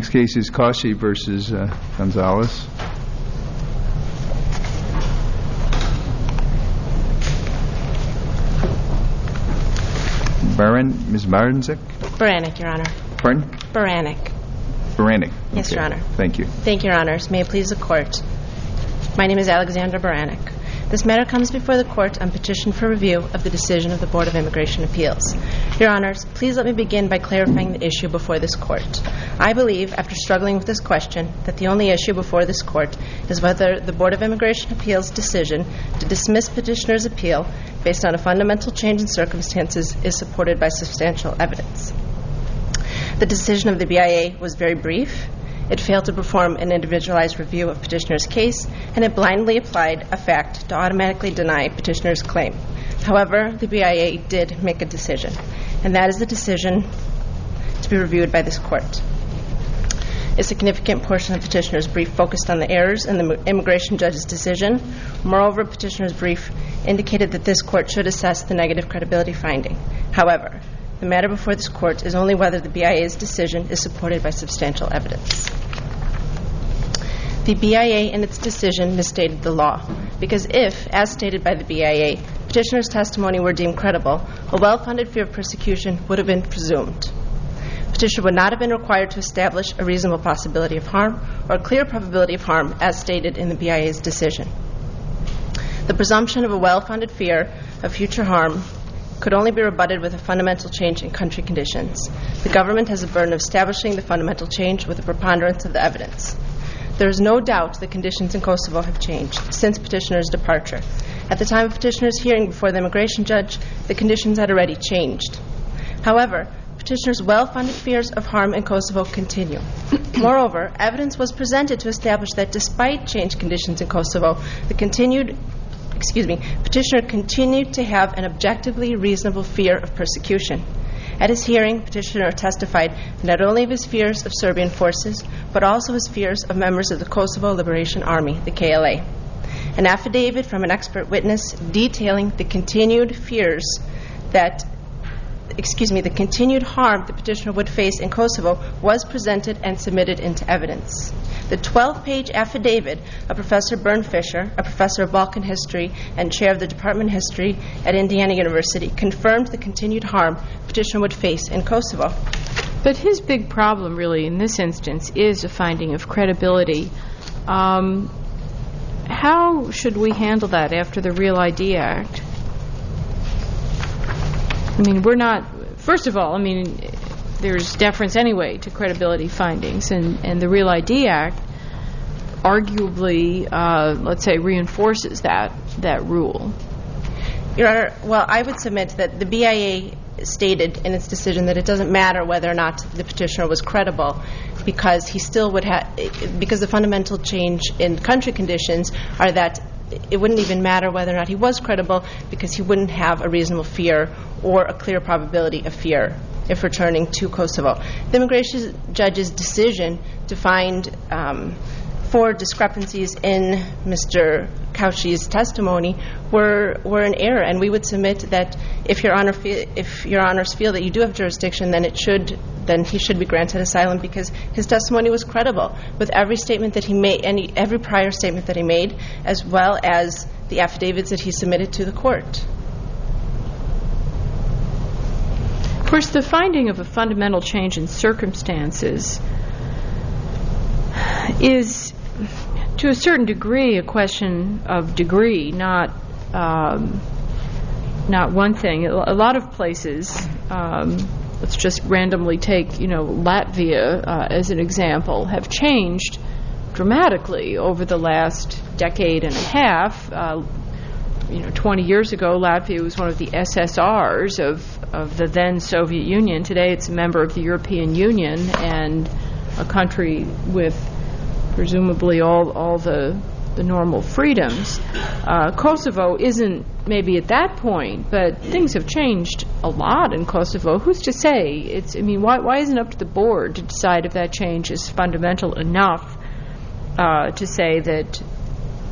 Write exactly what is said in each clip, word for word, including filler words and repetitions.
Next case is Cauchy versus uh, Gonzalez. Baran, Miz Baranczyk? Baranek, Your Honor. Pardon? Baranek. Baranek. Yes, okay. Your Honor. Thank you. Thank you, Your Honors. May it please the Court. My name is Alexandra Baranek. This matter comes before the Court on petition for review of the decision of the Board of Immigration Appeals. Your Honors, please let me begin by clarifying the issue before this Court. I believe, after struggling with this question, that the only issue before this Court is whether the Board of Immigration Appeals' decision to dismiss petitioner's appeal based on a fundamental change in circumstances is supported by substantial evidence. The decision of the B I A was very brief. It failed to perform an individualized review of petitioner's case, and it blindly applied a fact to automatically deny petitioner's claim. However, the B I A did make a decision, and that is the decision to be reviewed by this Court. A significant portion of petitioner's brief focused on the errors in the immigration judge's decision. Moreover, petitioner's brief indicated that this Court should assess the negative credibility finding. However, the matter before this Court is only whether the B I A's decision is supported by substantial evidence. The B I A in its decision misstated the law, because if, as stated by the B I A, petitioner's testimony were deemed credible, a well-founded fear of persecution would have been presumed. Petitioner would not have been required to establish a reasonable possibility of harm or a clear probability of harm as stated in the B I A's decision. The presumption of a well-founded fear of future harm could only be rebutted with a fundamental change in country conditions. The government has a burden of establishing the fundamental change with a preponderance of the evidence. There is no doubt the conditions in Kosovo have changed since petitioner's departure. At the time of petitioner's hearing before the immigration judge, the conditions had already changed. However, petitioner's well-founded fears of harm in Kosovo continue. Moreover, evidence was presented to establish that despite changed conditions in Kosovo, the continued Excuse me, petitioner continued to have an objectively reasonable fear of persecution. At his hearing, petitioner testified not only of his fears of Serbian forces, but also his fears of members of the Kosovo Liberation Army, the K L A. An affidavit from an expert witness detailing the continued fears that, excuse me, the continued harm the petitioner would face in Kosovo was presented and submitted into evidence. The twelve-page affidavit of Professor Bernd Fischer, a professor of Balkan history and chair of the Department of History at Indiana University, confirmed the continued harm petitioner would face in Kosovo. But his big problem, really, in this instance, is a finding of credibility. Um, how should we handle that after the Real I D Act? I mean, we're not, first of all, I mean, there's deference anyway to credibility findings, and, and the Real I D Act arguably, uh, let's say, reinforces that that rule. Your Honor, well, I would submit that the B I A stated in its decision that it doesn't matter whether or not the petitioner was credible, because he still would have, because the fundamental change in country conditions are that it wouldn't even matter whether or not he was credible, because he wouldn't have a reasonable fear or a clear probability of fear if returning to Kosovo. The immigration judge's decision to find um, four discrepancies in Mister Cauchy's testimony were were an error, and we would submit that if Your Honor fe- if Your Honors feel that you do have jurisdiction, then it should then he should be granted asylum, because his testimony was credible with every statement that he made, any every prior statement that he made, as well as the affidavits that he submitted to the court. Of course, the finding of a fundamental change in circumstances is, to a certain degree, a question of degree, not um, not one thing. A lot of places, um, let's just randomly take, you know, Latvia uh, as an example, have changed dramatically over the last decade and a half. Uh, You know, twenty years ago, Latvia was one of the S S Rs of, of the then Soviet Union. Today, it's a member of the European Union and a country with presumably all all the the normal freedoms. Uh, Kosovo isn't maybe at that point, but things have changed a lot in Kosovo. Who's to say? It's I mean, why why isn't it up to the board to decide if that change is fundamental enough uh, to say that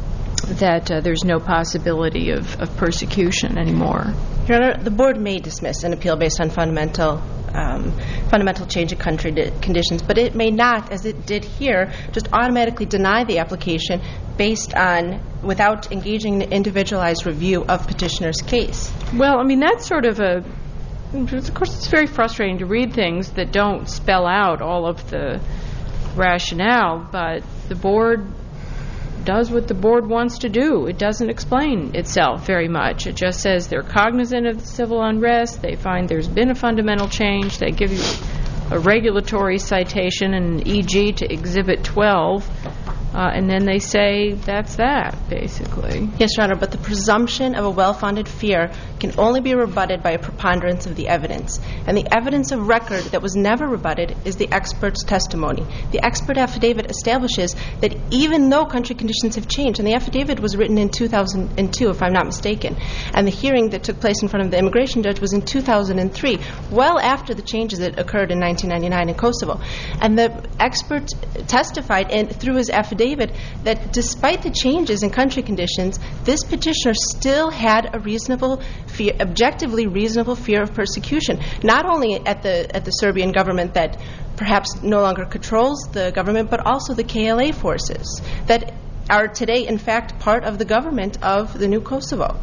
that uh, there's no possibility of, of persecution anymore. Your Honor, the board may dismiss an appeal based on fundamental um, fundamental change of country di- conditions, but it may not, as it did here, just automatically deny the application based on, without engaging in an individualized review of petitioner's case. Well, I mean, that's sort of a, of course, it's very frustrating to read things that don't spell out all of the rationale, but the board does what the board wants to do. It doesn't explain itself very much. It just says they're cognizant of the civil unrest, they find there's been a fundamental change, they give you a regulatory citation and an E G to Exhibit twelve, uh, and then they say that's that, basically. Yes, Your Honor, but the presumption of a well-founded fear can only be rebutted by a preponderance of the evidence. And the evidence of record that was never rebutted is the expert's testimony. The expert affidavit establishes that even though country conditions have changed, and the affidavit was written in two thousand two, if I'm not mistaken, and the hearing that took place in front of the immigration judge was in two thousand three, well after the changes that occurred in nineteen ninety-nine in Kosovo. And the expert testified and through his affidavit that despite the changes in country conditions, this petitioner still had a reasonable fear, objectively reasonable fear of persecution, not only at the at the Serbian government that perhaps no longer controls the government, but also the K L A forces that are today, in fact, part of the government of the new Kosovo.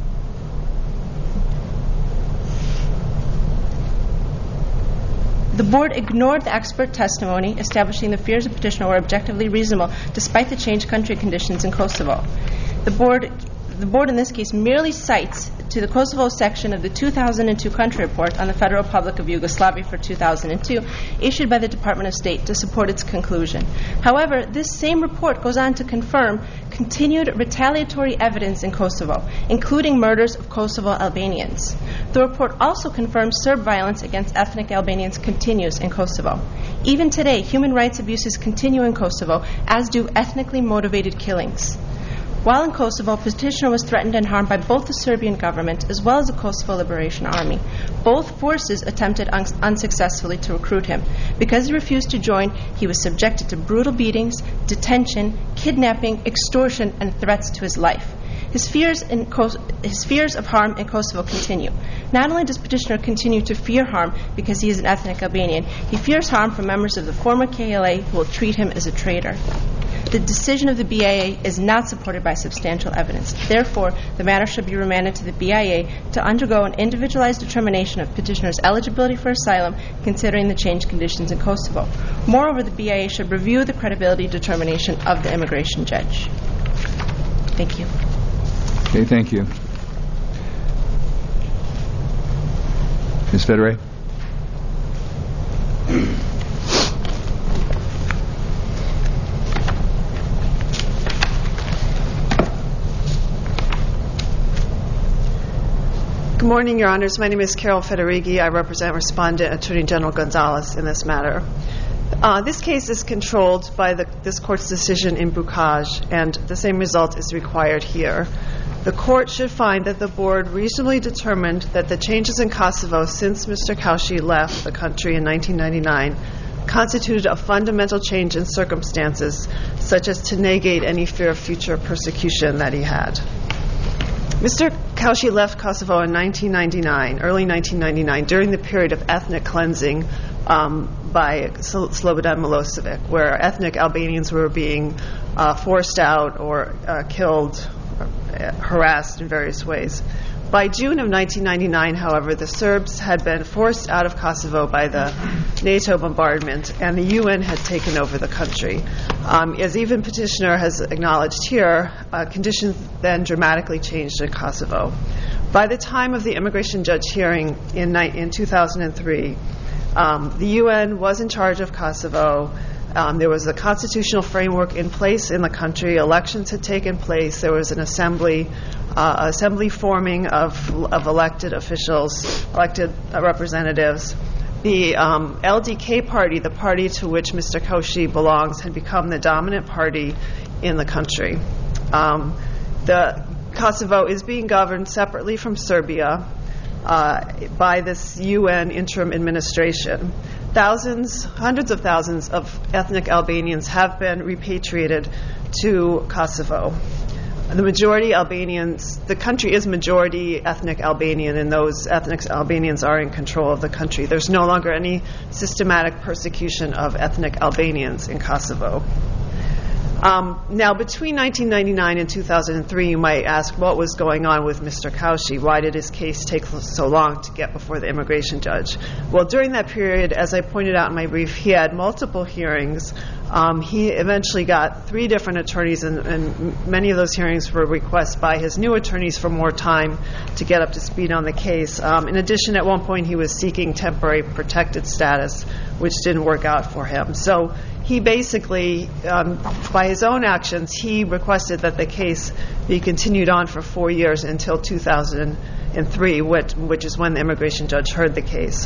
The board ignored the expert testimony establishing the fears of petitioner were objectively reasonable despite the changed country conditions in Kosovo. The board, the board in this case merely cites to the Kosovo section of the two thousand two country report on the Federal Republic of Yugoslavia for two thousand two issued by the Department of State to support its conclusion. However, this same report goes on to confirm continued retaliatory evidence in Kosovo, including murders of Kosovo Albanians. The report also confirms Serb violence against ethnic Albanians continues in Kosovo. Even today, human rights abuses continue in Kosovo, as do ethnically motivated killings. While in Kosovo, petitioner was threatened and harmed by both the Serbian government as well as the Kosovo Liberation Army. Both forces attempted un- unsuccessfully to recruit him. Because he refused to join, he was subjected to brutal beatings, detention, kidnapping, extortion, and threats to his life. His fears, in Kos- his fears of harm in Kosovo continue. Not only does petitioner continue to fear harm because he is an ethnic Albanian, he fears harm from members of the former K L A who will treat him as a traitor. The decision of the B I A is not supported by substantial evidence. Therefore, the matter should be remanded to the B I A to undergo an individualized determination of petitioner's eligibility for asylum, considering the changed conditions in Kosovo. Moreover, the B I A should review the credibility determination of the immigration judge. Thank you. Okay, thank you. Miz Federe? Good morning, Your Honors. My name is Carol Federighi. I represent Respondent Attorney General Gonzalez in this matter. Uh, this case is controlled by the, this Court's decision in Bukaj, and the same result is required here. The Court should find that the Board reasonably determined that the changes in Kosovo since Mister Kaushi left the country in nineteen ninety-nine constituted a fundamental change in circumstances, such as to negate any fear of future persecution that he had. Mister Kaushi left Kosovo in nineteen ninety-nine, early nineteen ninety-nine, during the period of ethnic cleansing um, by Slobodan Milosevic, where ethnic Albanians were being uh, forced out or uh, killed, or harassed in various ways. By June of nineteen ninety-nine, however, the Serbs had been forced out of Kosovo by the NATO bombardment, and the U N had taken over the country. Um, as even petitioner has acknowledged here, uh, conditions then dramatically changed in Kosovo. By the time of the immigration judge hearing in, ni- in two thousand three, um, the U N was in charge of Kosovo. Um, there was a constitutional framework in place in the country. Elections had taken place. There was an assembly, uh, assembly forming of, of elected officials, elected uh, representatives. The um, L D K party, the party to which Mister Kaushi belongs, had become the dominant party in the country. Um, the Kosovo is being governed separately from Serbia uh, by this U N interim administration. Thousands, hundreds of thousands of ethnic Albanians have been repatriated to Kosovo. The majority Albanians, the country is majority ethnic Albanian, and those ethnic Albanians are in control of the country. There's no longer any systematic persecution of ethnic Albanians in Kosovo. Um, now, between nineteen ninety-nine and two thousand three, you might ask what was going on with Mister Kaushi. Why did his case take so long to get before the immigration judge? Well, during that period, as I pointed out in my brief, he had multiple hearings. Um, he eventually got three different attorneys, and, and many of those hearings were requests by his new attorneys for more time to get up to speed on the case. Um, in addition, at one point, he was seeking temporary protected status, which didn't work out for him. So he basically, um, by his own actions, he requested that the case be continued on for four years until two thousand three, which, which is when the immigration judge heard the case.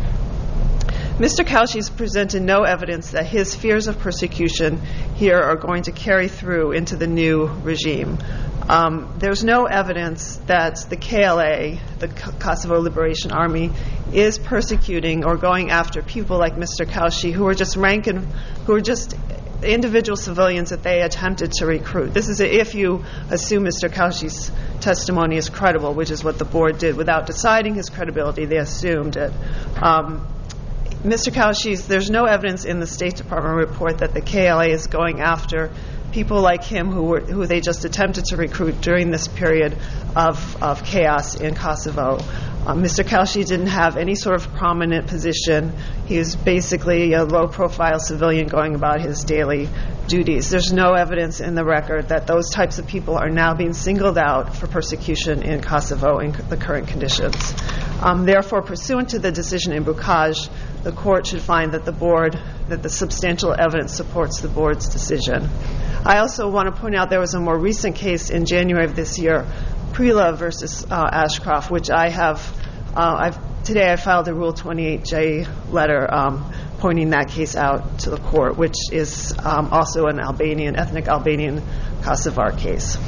Mister Kaushi's presented no evidence that his fears of persecution here are going to carry through into the new regime. Um, there's no evidence that the K L A, the Kosovo Liberation Army, is persecuting or going after people like Mister Kaushi who are just rank and who are just individual civilians that they attempted to recruit. This is if you assume Mister Kaushi's testimony is credible, which is what the board did. Without deciding his credibility, they assumed it. Um, Mister Kaushi's, there's no evidence in the State Department report that the K L A is going after people like him who were who they just attempted to recruit during this period of, of chaos in Kosovo. Um, Mister Kaushi didn't have any sort of prominent position. He was basically a low-profile civilian going about his daily duties. There's no evidence in the record that those types of people are now being singled out for persecution in Kosovo in the current conditions. Um, therefore, pursuant to the decision in Bukaj, the court should find that the board, that the substantial evidence supports the board's decision. I also want to point out there was a more recent case in January of this year, Prila versus uh, Ashcroft, which I have, uh, I've, today I filed a Rule twenty-eight J letter um, pointing that case out to the court, which is um, also an Albanian, ethnic Albanian Kosovar case.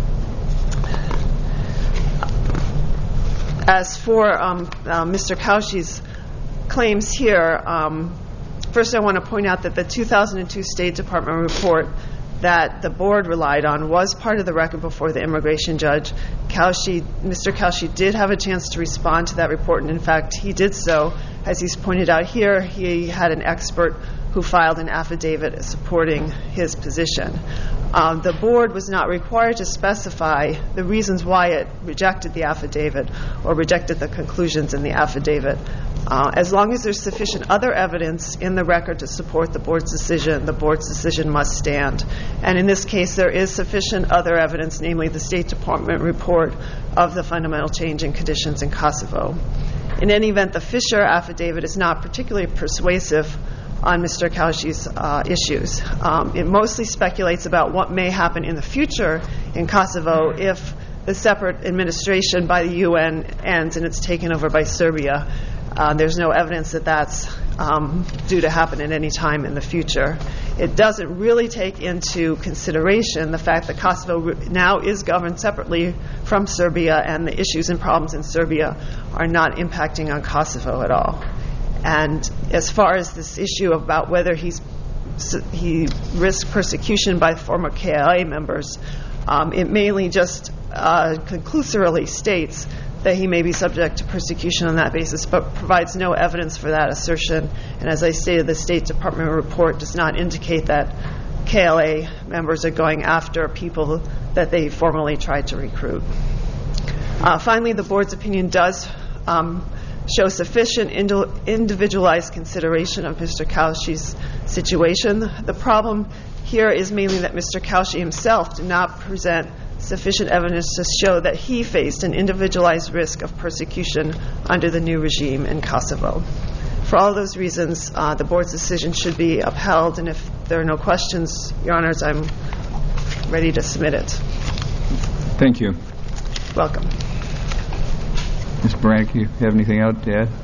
As for um, uh, Mister Kaushi's claims here, um, first I want to point out that the two thousand two State Department report that the board relied on was part of the record before the immigration judge. Kaushi, Mister Kaushi did have a chance to respond to that report, and in fact he did so. As he's pointed out here, he had an expert who filed an affidavit supporting his position. Um, the board was not required to specify the reasons why it rejected the affidavit or rejected the conclusions in the affidavit. Uh, as long as there's sufficient other evidence in the record to support the board's decision, the board's decision must stand. And in this case, there is sufficient other evidence, namely the State Department report of the fundamental change in conditions in Kosovo. In any event, the Fisher affidavit is not particularly persuasive on Mister Kaushi's uh, issues. Um, it mostly speculates about what may happen in the future in Kosovo if the separate administration by the U N ends and it's taken over by Serbia. Uh, there's no evidence that that's um, due to happen at any time in the future. It doesn't really take into consideration the fact that Kosovo now is governed separately from Serbia, and the issues and problems in Serbia are not impacting on Kosovo at all. And as far as this issue about whether he's he risks persecution by former K L A members, um, it mainly just uh, conclusively states that he may be subject to persecution on that basis, but provides no evidence for that assertion. And as I stated, the State Department report does not indicate that K L A members are going after people that they formerly tried to recruit. Uh, finally, the board's opinion does um, show sufficient individualized consideration of Mister Kaushi's situation. The problem here is mainly that Mister Kaushi himself did not present sufficient evidence to show that he faced an individualized risk of persecution under the new regime in Kosovo. For all those reasons, uh, the board's decision should be upheld, and if there are no questions, Your Honors, I'm ready to submit it. Thank you. Welcome. Miz Baranek, you have anything else to add?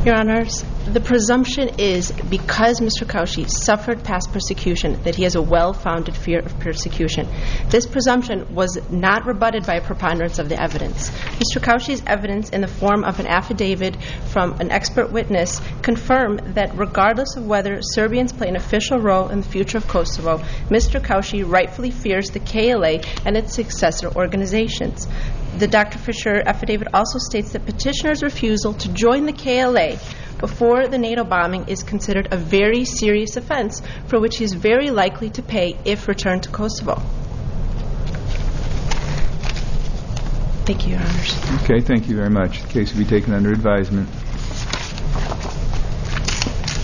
Your Honors, the presumption is because Mister Kaushi suffered past persecution that he has a well-founded fear of persecution. This presumption was not rebutted by a preponderance of the evidence. Mister Kaushi's evidence in the form of an affidavit from an expert witness confirmed that regardless of whether Serbians play an official role in the future of Kosovo, Mister Kaushi rightfully fears the K L A and its successor organizations. The Doctor Fisher affidavit also states that petitioner's refusal to join the K L A before the NATO bombing is considered a very serious offense for which he is very likely to pay if returned to Kosovo. Thank you, Your Honors. Okay, thank you very much. The case will be taken under advisement.